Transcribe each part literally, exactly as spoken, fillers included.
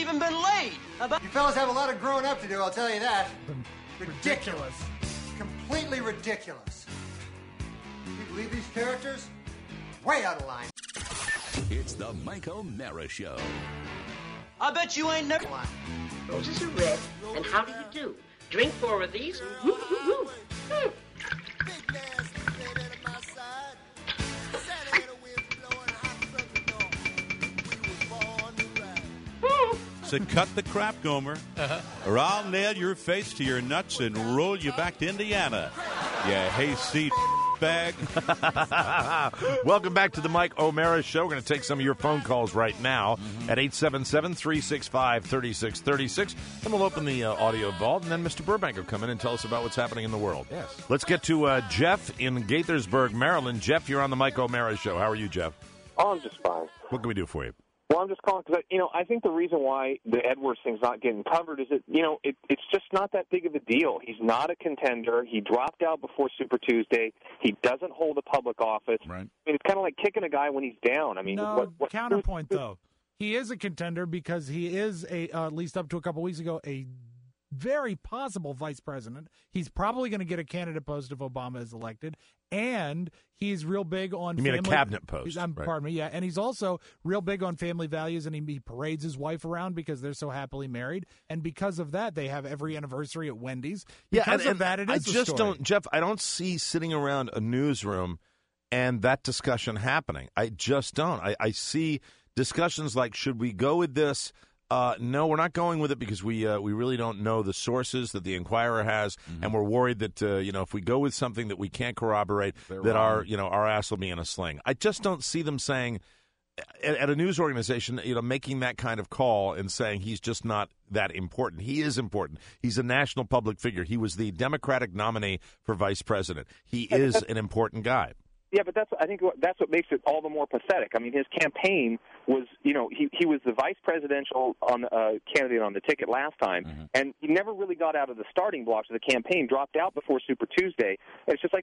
even been laid. About- you fellas have a lot of growing up to do, I'll tell you that. Ridiculous. Completely ridiculous. You believe these characters? Way out of line. It's the Mike O'Mara Show. I bet you ain't never... Roses are red, and how do you do? Drink four of these, and whoo, whoo, whoo. Hmm. So cut the crap, Gomer, uh-huh. or I'll nail your face to your nuts and roll you back to Indiana. Yeah, hayseed bag. Welcome back to the Mike O'Mara Show. We're going to take some of your phone calls right now mm-hmm. at eight seven seven, three six five, three six three six. Then we'll open the uh, audio vault, and then Mister Burbank will come in and tell us about what's happening in the world. Yes. Let's get to uh, Jeff in Gaithersburg, Maryland. Jeff, you're on the Mike O'Mara Show. How are you, Jeff? Oh, I'm just fine. What can we do for you? Well, I'm just calling because, you know, I think the reason why the Edwards thing's not getting covered is that, you know, it, it's just not that big of a deal. He's not a contender. He dropped out before Super Tuesday. He doesn't hold a public office. Right. I mean, it's kind of like kicking a guy when he's down. I mean, no, what, what, counterpoint, though. He is a contender because he is, a uh, at least up to a couple weeks ago, a very possible vice president. He's probably going to get a candidate post if Obama is elected, and he's real big on You mean family, a cabinet post? Um, right. Pardon me, yeah. And he's also real big on family values, and he, he parades his wife around because they're so happily married, and because of that, they have every anniversary at Wendy's. Because yeah, and, of and that, it I is a just story. don't, Jeff, I don't see sitting around a newsroom and that discussion happening. I just don't. I, I see discussions like, should we go with this? Uh, no, we're not going with it because we uh, we really don't know the sources that the Inquirer has, mm-hmm. and we're worried that uh, you know if we go with something that we can't corroborate, They're that wrong. our you know our ass will be in a sling. I just don't see them saying at, at a news organization, you know, making that kind of call and saying he's just not that important. He is important. He's a national public figure. He was the Democratic nominee for vice president. He is an important guy. Yeah, but that's I think that's what makes it all the more pathetic. I mean, his campaign was, you know, he he was the vice presidential on uh, candidate on the ticket last time, mm-hmm. and he never really got out of the starting blocks of the campaign. Dropped out before Super Tuesday. It's just like,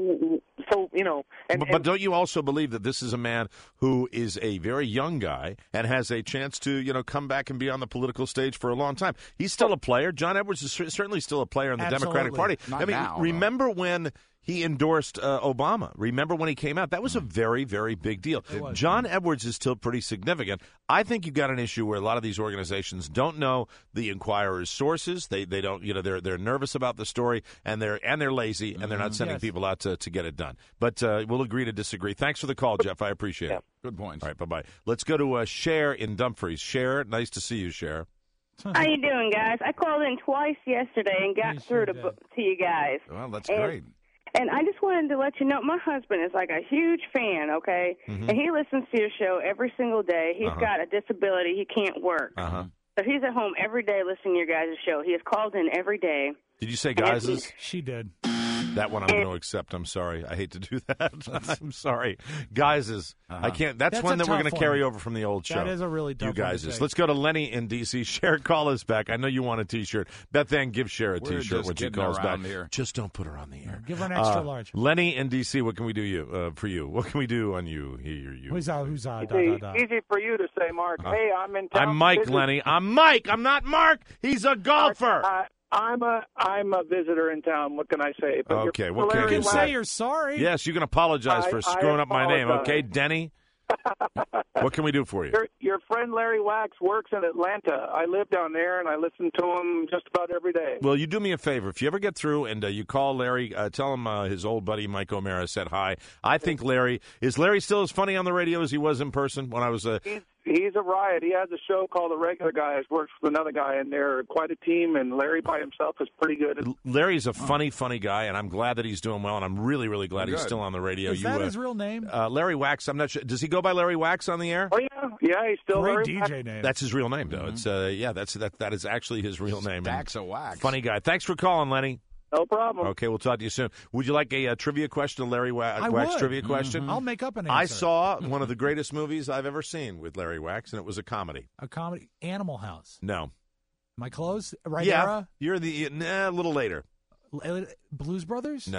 so you know. And, but, and, but don't you also believe that this is a man who is a very young guy and has a chance to, you know, come back and be on the political stage for a long time? He's still a player. John Edwards is certainly still a player in the Absolutely. Democratic Party. Not I mean, now, remember no. when he endorsed uh, Obama. Remember when he came out? That was a very, very big deal. John Edwards is still pretty significant. I think you've got an issue where a lot of these organizations don't know the Inquirer's sources. They they don't, you know, they're they're nervous about the story, and they're and they're lazy, and they're not sending yes. people out to, to get it done. But uh, we'll agree to disagree. Thanks for the call, Jeff. I appreciate yeah. it. Good point. All right, bye-bye. Let's go to uh, Cher in Dumfries. Cher, nice to see you, Cher. How you doing, guys? I called in twice yesterday and got you through sure to, to you guys. Well, that's and, great. And I just wanted to let you know, my husband is like a huge fan, okay? Mm-hmm. And he listens to your show every single day. He's uh-huh. got a disability. He can't work. Uh-huh. So he's at home every day listening to your guys' show. He has called in every day. Did you say guys'? She did. That one I'm going to accept. I'm sorry. I hate to do that. I'm sorry. Guys is, uh-huh. I can't. That's, that's one that we're going to carry over from the old show. That is a really tough You guys one to is. Let's go to Lenny in D C. Cher, call us back. I know you want a T-shirt. Beth Ann, give Cher a we're T-shirt when she calls back. Here. Just don't put her on the air. Give her an extra uh, large. Lenny in D C, what can we do you uh, for you? What can we do on you? Here, you. Who's out? Who's out? It's da, da, da. easy for you to say, Mark. Uh, hey, I'm in town. I'm Mike, visit. Lenny. I'm Mike. I'm not Mark. He's a golfer. Uh, I'm a I'm a visitor in town. What can I say? But okay, what can you you say? say? You're sorry. Yes, you can apologize I, for screwing I up my name. Okay, Denny. What can we do for you? Your, your friend Larry Wax works in Atlanta. I live down there, and I listen to him just about every day. Well, you do me a favor. If you ever get through and uh, you call Larry, uh, tell him uh, his old buddy Mike O'Mara said hi. I think Larry – is Larry still as funny on the radio as he was in person when I was uh, – He's, he's a riot. He has a show called The Regular Guys, works with another guy, and they're quite a team, and Larry by himself is pretty good. Larry's a funny, funny guy, and I'm glad that he's doing well, and I'm really, really glad good. he's still on the radio. Is you, that uh, his real name? Uh, Larry Wax. I'm not sure. Does he go by Larry Wax on the air? Oh, yeah. Yeah, he's still Great Larry D J Wax. name. That's his real name, though. Mm-hmm. It's uh, yeah, that's that. That is actually his real name. Stacks of wax. Funny guy. Thanks for calling, Lenny. No problem. Okay, we'll talk to you soon. Would you like a, a trivia question, a Larry Wa- I Wax would. trivia question? Mm-hmm. I'll make up an answer. I saw one of the greatest movies I've ever seen with Larry Wax, and it was a comedy. A comedy? Animal House. No. Am I close? Right yeah, era? you're the nah, a little later. L- Blues Brothers? No.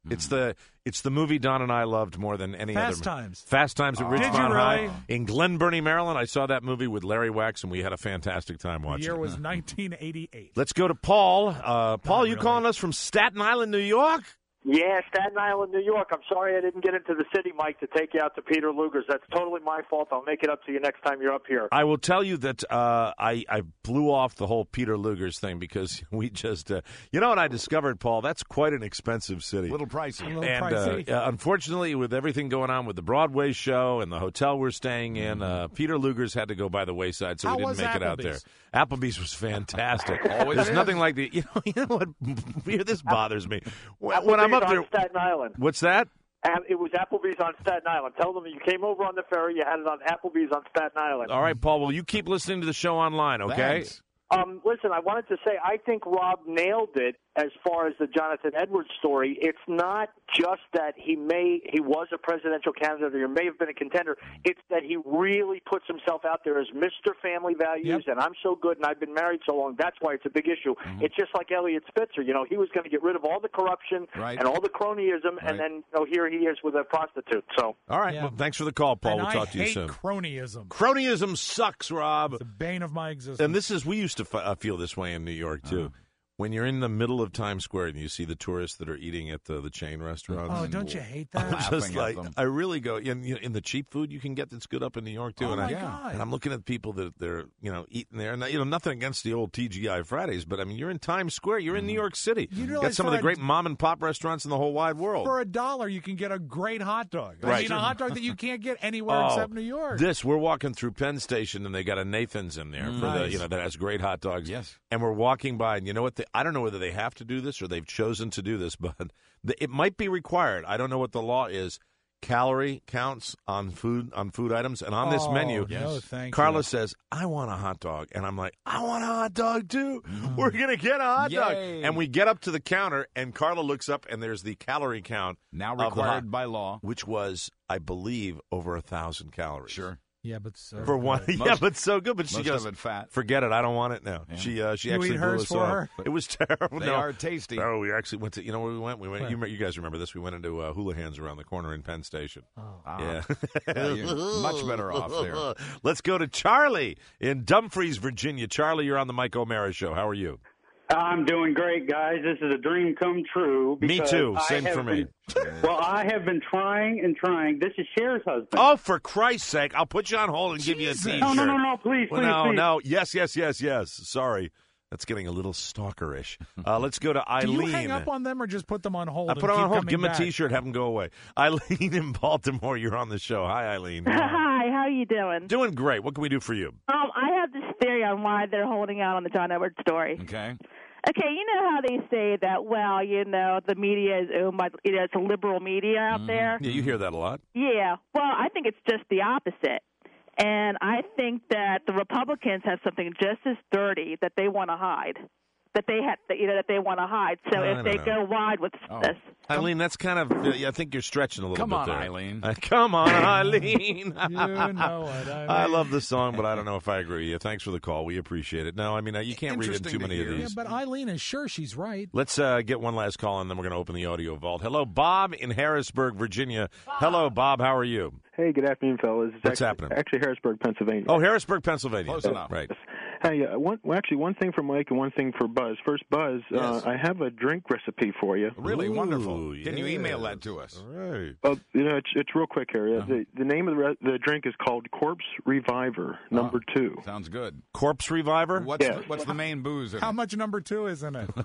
It's the it's the movie Don and I loved more than any Fast other. Times. Fast Times at Oh. Did you Ridgemont High really? in Glen Burnie, Maryland. I saw that movie with Larry Wax, and we had a fantastic time The watching year it. was nineteen eighty-eight. Let's go to Paul. Uh, Paul, you really. calling us from Staten Island, New York? Yeah, Staten Island, New York. I'm sorry I didn't get into the city, Mike, to take you out to Peter Luger's. That's totally my fault. I'll make it up to you next time you're up here. I will tell you that uh, I, I blew off the whole Peter Luger's thing because we just, uh, you know what I discovered, Paul? That's quite an expensive city. A little pricey. A little and pricey. uh, unfortunately, with everything going on with the Broadway show and the hotel we're staying in, uh, Peter Luger's had to go by the wayside, so How we didn't was make it out Applebee's? there. Applebee's was fantastic. Always There's is. nothing like the, you know, you know what? Here, this bothers me. When, Applebee's when I'm up on there, Staten Island. what's that? Uh, It was Applebee's on Staten Island. Tell them you came over on the ferry. You had it on Applebee's on Staten Island. All right, Paul. Well, you keep listening to the show online, okay? Thanks. Um, listen, I wanted to say I think Rob nailed it as far as the Jonathan Edwards story. It's not just that he may he was a presidential candidate or may have been a contender. It's that he really puts himself out there as Mister Family Values, Yep. and I'm so good and I've been married so long. That's why it's a big issue. Mm-hmm. It's just like Elliot Spitzer. You know, he was going to get rid of all the corruption Right. and all the cronyism, Right. and then you know, here he is with a prostitute. So. All right. Yeah. Well, thanks for the call, Paul. And we'll I talk to you hate soon. cronyism. Cronyism sucks, Rob. It's the bane of my existence. And this is, we used to f- uh, feel this way in New York, too. Uh-huh. When you're in the middle of Times Square and you see the tourists that are eating at the, the chain restaurants. oh, don't you hate I'm that? just Laughing at like, them. I really go, in, you know, in the cheap food you can get that's good up in New York, too. Oh, and, my I, God. and I'm looking at people that they're, you know, eating there. And, you know, nothing against the old T G I Fridays, but, I mean, you're in Times Square. You're in New York City. You You've realize got some for of the a- great mom and pop restaurants in the whole wide world. For a dollar, you can get a great hot dog. I Right. mean, a hot dog that you can't get anywhere Oh, except New York. This, we're walking through Penn Station, and they got a Nathan's in there for the, Nice. you know, that has great hot dogs. Yes. And we're walking by, and you know what? They, I don't know whether they have to do this or they've chosen to do this, but the, it might be required. I don't know what the law is. Calorie counts on food on food items, and on this Oh, menu, no, thank Carla you. says, "I want a hot dog," and I'm like, "I want a hot dog too. We're gonna get a hot dog." Yay. And we get up to the counter, and Carla looks up, and there's the calorie count Now of the required hot- by law. which was, I believe, over a thousand calories. Sure. Yeah, but so For one, good. yeah, Most- but so good. But she most goes, of it fat. "Forget it, I don't want it now." Yeah. She, uh, she You actually eat blew hers us for off. her? It was terrible. They no. are tasty. Oh, we actually went to. You know where we went? We went. Where? You, you guys remember this? We went into uh, Houlihan's around the corner in Penn Station. Oh. Yeah, Yeah, you're much better off there. Let's go to Charlie in Dumfries, Virginia. Charlie, you're on the Mike O'Mara Show. How are you? I'm doing great, guys. This is a dream come true. Me because too. I Same have for me. been- well, I have been trying and trying. This is Cher's husband. Oh, for Christ's sake! I'll put you on hold and give you a Jesus. T-shirt. No, no, no, no, please, Well, please, no, please. no. Yes, yes, yes, yes. Sorry. That's getting a little stalkerish. Uh, let's go to Do Eileen. you hang up on them or just put them on hold? I and put them keep on hold. coming Give them a back? T-shirt. Have them go away. Eileen in Baltimore. You're on the show. Hi, Eileen. Hi, how you doing? Doing great. What can we do for you? Um, I have this theory on why they're holding out on the John Edwards story. Okay. Okay, you know how they say that, well, you know, the media is owned by, you know, it's a liberal media out there? Yeah, you hear that a lot. Yeah, well, I think it's just the opposite. And I think that the Republicans have something just as dirty that they want to hide. That they have, that, you know, that they want to hide. So I if don't they know. go wide with Oh. this, Eileen, that's kind of, uh, I think you're stretching a little Come bit on, there. Eileen. Uh, come on, Eileen. You know what I mean. I love the song, but I don't know if I agree with you. Thanks for the call. We appreciate it. No, I mean, uh, you can't read in Interesting too to many of hear. Yeah, these. but Eileen is sure she's right. Let's uh, get one last call, and then we're going to open the audio vault. Hello, Bob in Harrisburg, Virginia. Hello, Bob. How are you? Hey, good afternoon, fellas. It's What's actually, happening? Actually, Harrisburg, Pennsylvania. Oh, Harrisburg, Pennsylvania. Close enough. Right. Hey, uh, one, well, actually, one thing for Mike and one thing for Buzz. First, Buzz, Yes. uh, I have a drink recipe for you. Really Ooh, wonderful. Can you yeah. email that to us? All right. Uh, you know, it's, it's real quick here. Uh, Uh-huh. The, the name of the, re- the drink is called Corpse Reviver, number Ah. two. Sounds good. Corpse Reviver? What's Yes. the, what's the main booze in How it? much number two is in it?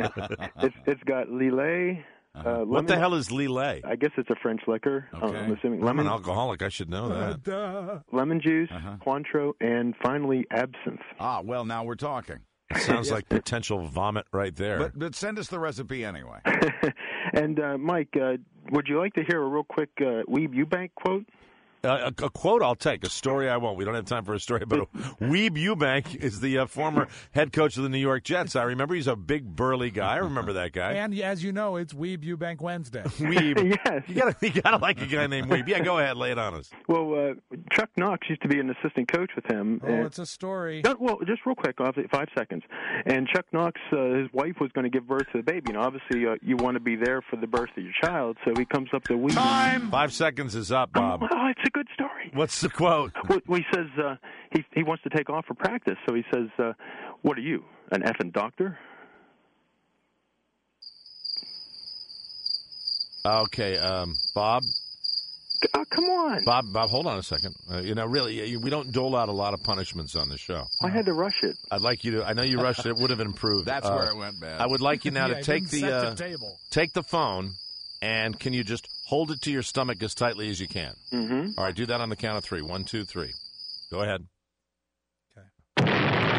it's, it's got Lillet. Uh, What the lemon- hell is Lillet? I guess it's a French liquor. Uh, Okay. I'm assuming I'm an lemon, alcoholic. I should know that. Duh. lemon juice, Uh-huh. Cointreau, and finally absinthe. Ah, well, now we're talking. It sounds like potential vomit right there. But, but send us the recipe anyway. And uh, Mike, uh, would you like to hear a real quick uh, Weeb Eubank quote? Uh, a, a quote I'll take. A story I won't. We don't have time for a story. But Weeb Eubank is the uh, former head coach of the New York Jets. I remember he's a big, burly guy. I remember that guy. And as you know, it's Weeb Eubank Wednesday. Weeb. Yes. You gotta, you gotta like a guy named Weeb. Yeah, go ahead. Lay it on us. Well, uh, Chuck Knox used to be an assistant coach with him. Oh, and- it's a story. No, well, just real quick, I'll have five seconds. And Chuck Knox, uh, his wife was going to give birth to the baby. And obviously, uh, you want to be there for the birth of your child. So he comes up to Weeb. Time. Five seconds is up, Bob. Oh, it's a good story. What's the quote? Well, he says uh, he he wants to take off for practice. So he says, uh, "What are you, an effing doctor?" Okay, um, Bob. Oh, come on, Bob. Bob, hold on a second. Uh, you know, really, we don't dole out a lot of punishments on the show. I had to rush it. I'd like you to. I know you rushed it. It would have improved. That's Uh, where it went bad. I would like you now Yeah, to it take didn't the, set uh, the table. take the phone, and can you just hold it to your stomach as tightly as you can? Mm-hmm. All right, do that on the count of three. One, two, three. Go ahead. Okay.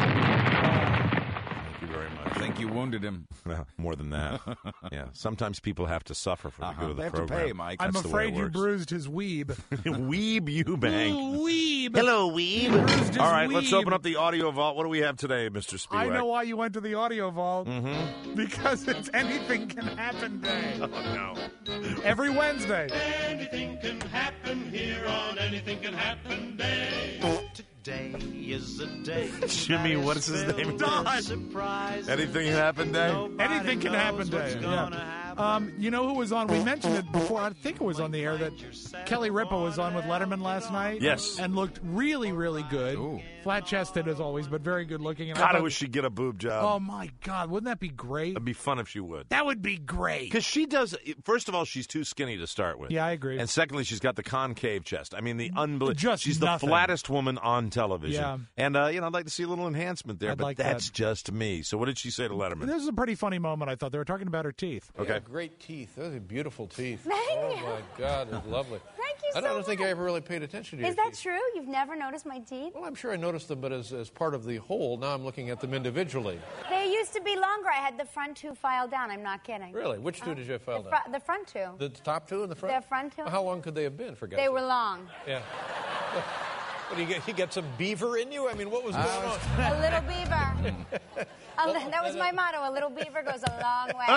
Thank you very much. I think you wounded him. Well, more than that. Yeah. Sometimes people have to suffer for the Uh-huh. good of the They have program. to pay, Mike. I'm That's the way afraid it you works. bruised his weeb. Weeb Eubank. Ooh, weeb. Hello, Weeb. Bruised his All right, let's weeb. open up the audio vault. What do we have today, Mister Spiewak? I know why you went to the audio vault. Mm-hmm. Because it's Anything Can Happen Day. Oh, no. Every Wednesday. Anything can happen here on Anything Can Happen Day. Today is a day. Jimmy, what is his name? Don. Surprise. Anything happen day? Anything Can Happen Day. Yeah. Um, you know who was on? We mentioned it before. I think it was on the air that Kelly Ripa was on with Letterman last night. Yes. And looked really, really good. Ooh. Flat-chested as always, but very good looking. And God, I thought- wish she'd get a boob job. Oh, my God. Wouldn't that be great? It'd be fun if she would. That would be great. Because she does, first of all, she's too skinny to start with. Yeah, I agree. And secondly, she's got the concave chest. I mean, the unbelievable. Just She's nothing. the flattest woman on television. Yeah. And, uh, you know, I'd like to see a little enhancement there, I'd but like that's that. just me. So what did she say to Letterman? This is a pretty funny moment, I thought. They were talking about her teeth. Okay. Yeah, great teeth. Those are beautiful teeth. Thank oh, you. my God, they're lovely. Thank you I don't so think much. I ever really paid attention to Is your that teeth. true? You've never noticed my teeth? Well, I'm sure I noticed them, but as, as part of the whole, now I'm looking at them individually. They used to be longer. I had the front two filed down. I'm not kidding. Really? Which two did you have filed the, down? fr- the front two. The top two in the front? The front two. How long could they have been, for God's They sake? were long. Yeah. What, do you get, you get some beaver in you? I mean, what was going on? A little beaver. A li- that was my motto. A little beaver goes a long way.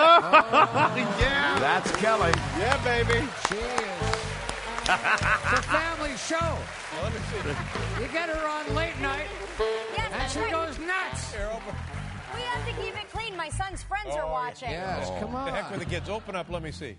Yeah. That's Kelly. Yeah, baby. She is. It's a family show. Well, let me see. You get her on late night, Yes, and that's she right. goes nuts. Here, open. We have to keep it clean. My son's friends Oh, are watching. Yes, come The heck on. with the kids. Open up. Let me see.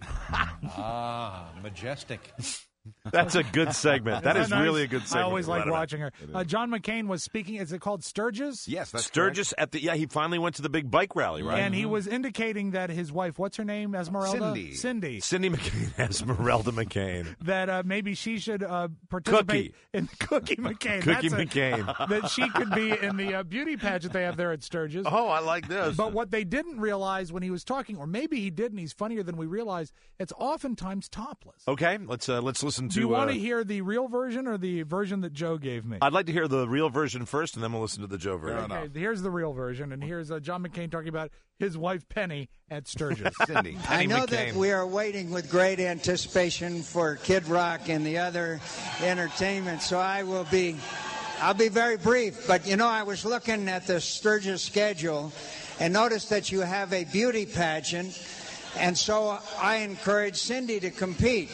Ah, majestic. That's a good segment. That Isn't is that really nice? a good segment. I always for like Letterman. watching her. Uh, John McCain was speaking. Is it called Sturgis? Yes, that's Sturgis at the yeah. He finally went to the big bike rally, right? And he was indicating that his wife, what's her name, Esmeralda? Cindy. Cindy. Cindy McCain, Esmeralda McCain. That uh, maybe she should uh, participate Cookie. in Cookie McCain. Cookie That's it. McCain. That she could be in the uh, beauty pageant they have there at Sturgis. Oh, I like this. But what they didn't realize when he was talking, or maybe he did, and he's funnier than we realize, it's oftentimes topless. Okay, let's uh, let's listen to. Do you want to uh, hear the real version or the version that Joe gave me? I'd like to hear the real version first, and then we'll listen to the Joe version. Okay, here's the real version, and here's uh, John McCain talking about his wife Penny at Sturgis. Cindy, I Penny know McCain. that we are waiting with great anticipation for Kid Rock and the other entertainment, so I will be, I'll be very brief. But you know, I was looking at the Sturgis schedule and noticed that you have a beauty pageant, and so I encourage Cindy to compete.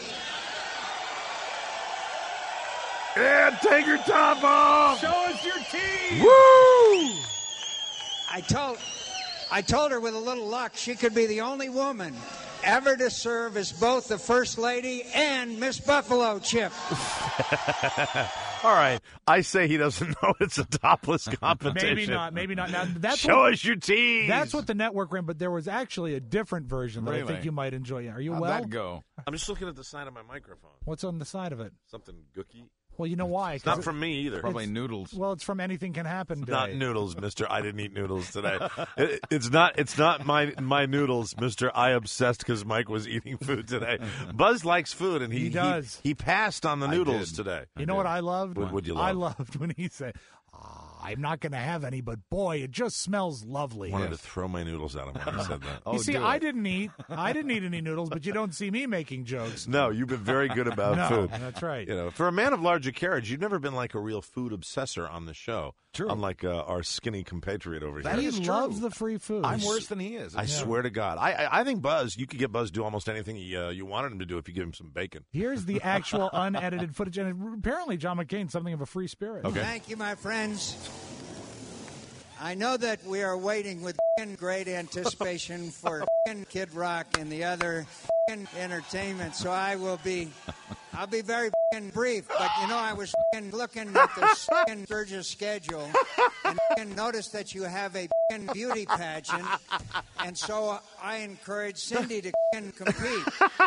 Yeah, take your top off. Show us your teeth. Woo! I told, I told her with a little luck she could be the only woman ever to serve as both the First Lady and Miss Buffalo Chip. All right, I say he doesn't know it's a topless competition. Maybe not. Maybe not. Now that's Show what, us your teeth. That's what the network ran, but there was actually a different version that I Really? think you might enjoy. Are you How'd well? that go? I'm just looking at the side of my microphone. What's on the side of it? Something gooky. Well, you know why? It's 'Cause not it- from me either. Probably It's- noodles. Well, it's from Anything Can Happen Day. Not noodles, Mister I didn't eat noodles today. It- it's not. It's not my my noodles, Mister I obsessed because Mike was eating food today. Buzz likes food, and he He does. He, he passed on the I noodles did. today. You know what I loved? What would you I love? loved when he said, "Ah." I'm not going to have any, but boy, it just smells lovely. I wanted to throw my noodles at him when he said that. You see, I didn't eat. I didn't eat any noodles, but you don't see me making jokes. No, you've been very good about no, food. That's right. You know, for a man of larger carriage, you've never been like a real food obsessor on the show. True. Unlike uh, our skinny compatriot over That here. is He true. loves the free food. I'm worse than he is. I Yeah. swear to God. I, I I think Buzz, you could get Buzz to do almost anything he, uh, you wanted him to do if you give him some bacon. Here's the actual unedited footage, and apparently John McCain's something of a free spirit. Okay. Thank you, my friends. I know that we are waiting with great anticipation for Kid Rock and the other entertainment, so I will be, I'll be very brief. But you know, I was looking at the Sturgis schedule and noticed that you have a beauty pageant, and so I encouraged Cindy to compete.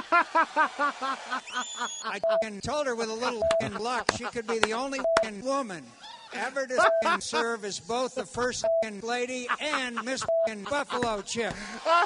I told her with a little luck she could be the only woman ever to serve as both the first lady and Miss Buffalo Chip.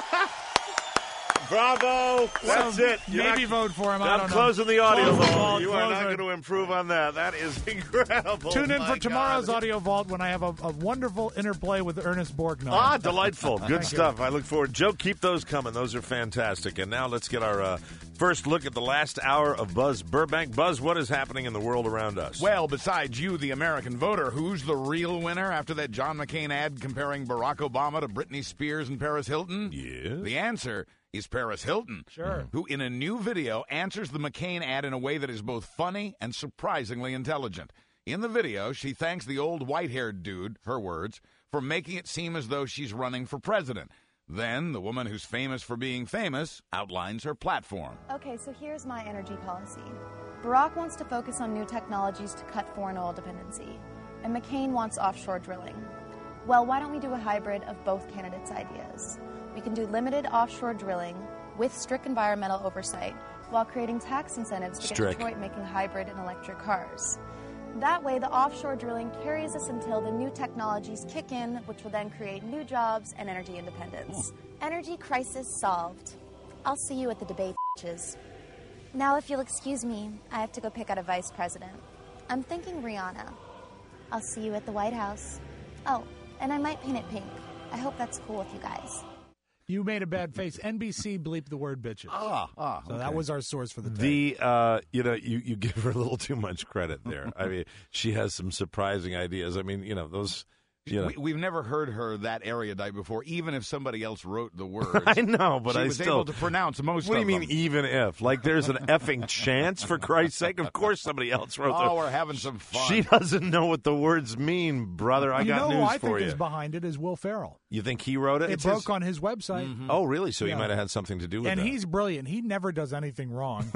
Bravo! That's So it. You're maybe not, vote for him. I I'm don't know. closing the audio Close the vault. vault, You are close not it. going to improve on that. That is incredible. Tune in My for tomorrow's God. Audio Vault when I have a, a wonderful interplay with Ernest Borgnine. Ah, delightful. Good Thank stuff. I look forward. Joe, keep those coming. Those are fantastic. And now let's get our uh, first look at the last hour of Buzz Burbank. Buzz, what is happening in the world around us? Well, besides you, the American voter, who's the real winner after that John McCain ad comparing Barack Obama to Britney Spears and Paris Hilton? Yes. The answer is Paris Hilton. Sure. Who, in a new video, answers the McCain ad in a way that is both funny and surprisingly intelligent. In the video, she thanks the old white-haired dude, her words, for making it seem as though she's running for president. Then, the woman who's famous for being famous outlines her platform. Okay, so here's my energy policy. Barack wants to focus on new technologies to cut foreign oil dependency, and McCain wants offshore drilling. Well, why don't we do a hybrid of both candidates' ideas? We can do limited offshore drilling with strict environmental oversight while creating tax incentives to Strict. get Detroit making hybrid and electric cars. That way, the offshore drilling carries us until the new technologies kick in, which will then create new jobs and energy independence. Energy crisis solved. I'll see you at the debate, bitches. Now, if you'll excuse me, I have to go pick out a vice president. I'm thinking Rihanna. I'll see you at the White House. Oh, and I might paint it pink. I hope that's cool with you guys. You made a bad face. N B C bleeped the word bitches. Ah, ah. So okay. that was our source for the tape. The uh, you know, you, you give her a little too much credit there. I mean, she has some surprising ideas. I mean, you know, those. You know. We, we've never heard her that erudite before, even if somebody else wrote the words. I know, but she I was still able to pronounce most What do of you mean, them. even if? Like, there's an effing chance, for Christ's sake? Of course somebody else wrote Oh, the... we're having some fun. She doesn't know what the words mean, brother. I you got know news who I for think you. is behind it is Will Ferrell. You think he wrote it? It It's broke his- on his website. Mm-hmm. Oh, really? So Yeah. he might have had something to do with And that. he's brilliant. He never does anything wrong.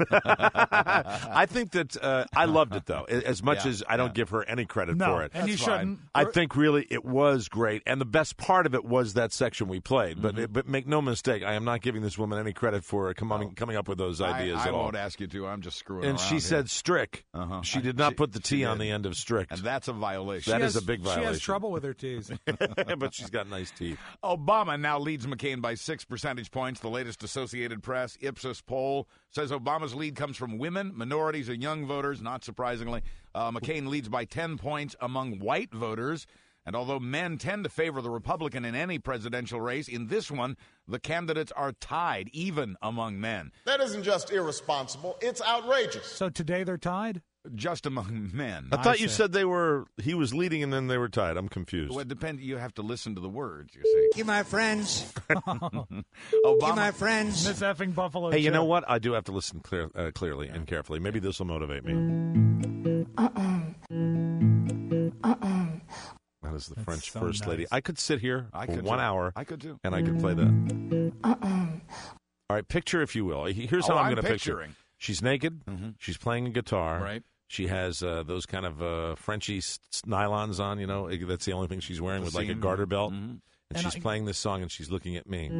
I think that uh, I loved it, though, as much Yeah, as I don't give her any credit No, for it. and you That's fine. shouldn't. I think really it was great, and the best part of it was that section we played. But Mm-hmm. but make no mistake, I am not giving this woman any credit for coming coming up with those ideas I, I at all. won't ask you to. I'm just screwing And around she here. said strict. Uh-huh. She I- did not she- put the she T on did. the end of strict. And that's a violation. That She is has- a big violation. She has trouble with her T's. But she's got nice teeth. Obama now leads McCain by six percentage points. The latest Associated Press Ipsos poll says Obama's lead comes from women, minorities, and young voters, not surprisingly. Uh, McCain leads by ten points among white voters. And although men tend to favor the Republican in any presidential race, in this one, the candidates are tied, even among men. That isn't just irresponsible, it's outrageous. So today they're tied? Just among men. I thought you said they were. He was leading, and then they were tied. I'm confused. Well, it depends. You have to listen to the words, you see. You, my friends. Obama, You, my friends. Miss effing Buffalo. Hey, you Chip. know what? I do have to listen clear, uh, clearly and carefully. Maybe this will motivate me. That is the That's French so First nice. Lady. I could sit here I for could one too. hour. I could too. And I could play that. All right, picture, if you will. Here's how Oh, I'm I'm going to picture. picturing. She's naked. She's playing a guitar. Right. She has uh, those kind of uh, Frenchy s- s- nylons on. You know, that's the only thing she's wearing The with like a seam. garter belt. Mhm. And, And she's I- playing this song, and she's looking at me.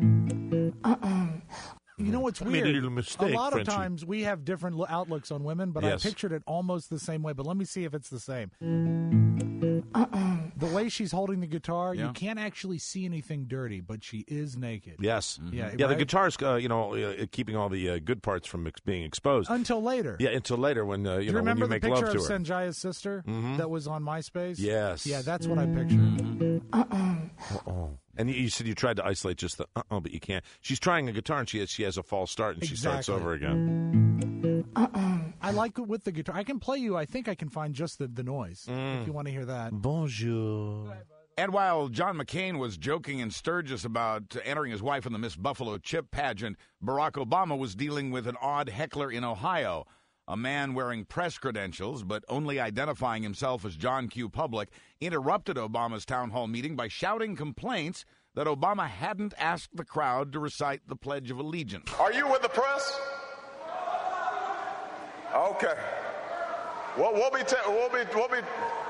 You know what's I made a weird? little mistake, a lot Frenchie. of times we have different lo- outlooks on women, but Yes. I pictured it almost the same way. But let me see if it's the same. The way she's holding the guitar, Yeah. you can't actually see anything dirty, but she is naked. Yes. Yeah, Yeah, the right? guitar's, uh, you know, uh, keeping all the uh, good parts from ex- being exposed. Until later. Yeah, until later when, uh, you Do you know, when remember you make the love picture to of her. Sanjaya's sister Mhm. that was on MySpace? Yes. Yeah, that's what I pictured. Uh-oh. And you, you said you tried to isolate just the uh-oh, but you can't. She's trying a guitar, and she has, she has a false start, and she starts Exactly. over again. I like it with the guitar. I can play you. I think I can find just the, the noise Mm. if you want to hear that. Bonjour. And while John McCain was joking in Sturgis about entering his wife in the Miss Buffalo Chip pageant, Barack Obama was dealing with an odd heckler in Ohio. A man wearing press credentials, but only identifying himself as John Q. Public, interrupted Obama's town hall meeting by shouting complaints that Obama hadn't asked the crowd to recite the Pledge of Allegiance. Are you with the press? Okay. Well, we'll be, ta- we'll be, we'll be.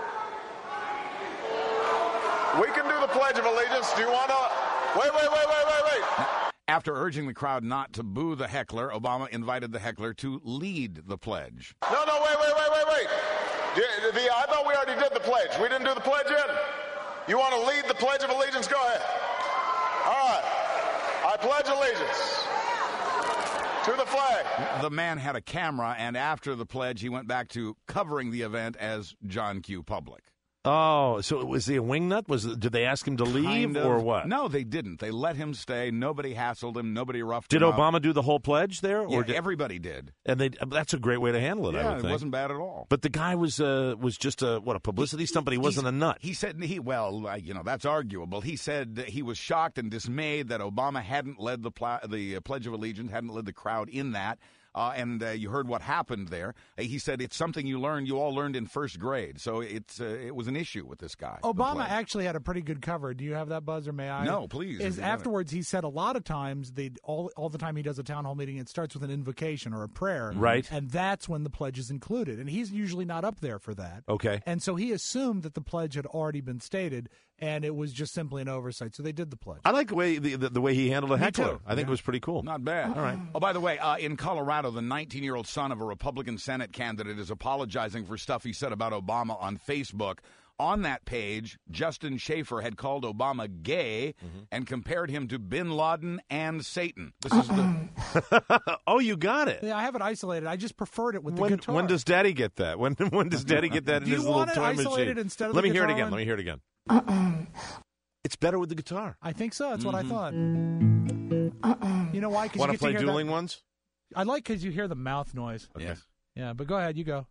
We can do the Pledge of Allegiance. Do you want to? Wait, wait, wait, wait, wait, wait. After urging the crowd not to boo the heckler, Obama invited the heckler to lead the pledge. No, no, wait, wait, wait, wait, wait. The, the, I thought we already did the pledge. We didn't do the pledge yet? You want to lead the Pledge of Allegiance? Go ahead. All right. I pledge allegiance to the flag. The man had a camera, and after the pledge, he went back to covering the event as John Q. Public. Oh, so was he a wingnut? Was did they ask him to leave Kind of. or what? No, they didn't. They let him stay. Nobody hassled him. Nobody roughed Did him up. Obama do the whole pledge there? Yeah, Or did, everybody did. and they that's a great way to handle it, I Yeah, would it think. wasn't bad at all. But the guy was uh, was just a what a publicity stunt, but he wasn't a nut. He said he well, uh, you know, that's arguable. He said that he was shocked and dismayed that Obama hadn't led the pla- the uh, Pledge of Allegiance, hadn't led the crowd in that. Uh, and uh, you heard what happened there. Uh, he said it's something you learned, you all learned in first grade. So it's uh, it was an issue with this guy. the Obama pledge. actually had a pretty good cover. Do you have that, Buzz, or may I? No, please, if Is you got it. afterwards he said a lot of times they all all the time he does a town hall meeting, it starts with an invocation or a prayer, Right. And that's when the pledge is included. And he's usually not up there for that. Okay. And so he assumed that the pledge had already been stated, and it was just simply an oversight. So they did the pledge. I like the way the, the, the way he handled a Me heckler. too. I think Yeah. it was pretty cool. Not bad. All right. Oh, by the way, uh, in Colorado, the nineteen-year-old son of a Republican Senate candidate is apologizing for stuff he said about Obama on Facebook. On that page, Justin Schaefer had called Obama gay and compared him to Bin Laden and Satan. This is the Oh, you got it. Yeah, I have it isolated. I just preferred it with the When, guitar. when does Daddy get that? When when does Daddy get that in Do you his little want it toy isolated machine? instead of Let the me hear it guitar again. one? Let me hear it again. It's better with the guitar. I think so. That's what I thought. Mm-hmm. You know why? 'Cause Want you to get play hear dueling that- ones? I like because you hear the mouth noise. Yes. Yeah, but go ahead. You go.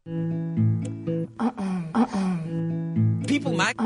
People might.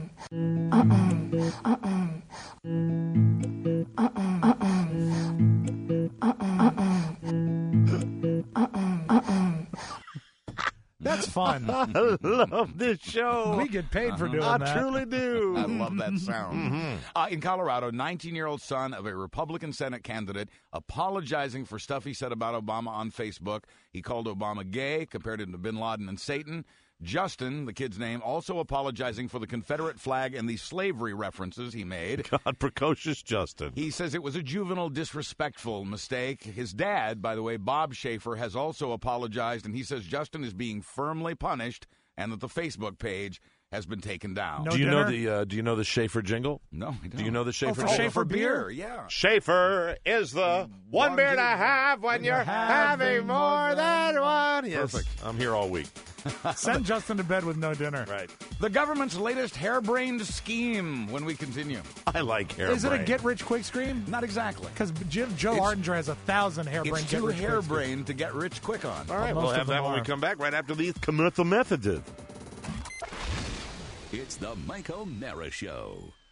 That's fun. I love this show. We get paid for doing I that. truly do. I love that sound. Mhm. Uh, in Colorado, nineteen-year-old son of a Republican Senate candidate apologizing for stuff he said about Obama on Facebook. He called Obama gay, compared him to Bin Laden and Satan. Justin, the kid's name, also apologizing for the Confederate flag and the slavery references he made. God, precocious Justin. He says it was a juvenile, disrespectful mistake. His dad, by the way, Bob Schaefer, has also apologized, and he says Justin is being firmly punished and that the Facebook page has been taken down. do you know the uh, Do you know the Schaefer jingle? No, I don't. Do you know the Schaefer? for jingle? Schaefer beer? Yeah. Schaefer is the one beer to have when you're having more than one. Yes. Perfect. I'm here all week. Send Justin to bed with no dinner. Right. The government's latest harebrained scheme when we continue. I like hair. Is it a get-rich-quick scheme? Not exactly. Because Jim Joe It's- Ardinger has a thousand harebrained It's too get-rich-quick schemes. harebrained to get rich quick on. All right, Well, we'll most have of them that when we are. come back right after these commercial methods. It's the Mike O'Mara Show.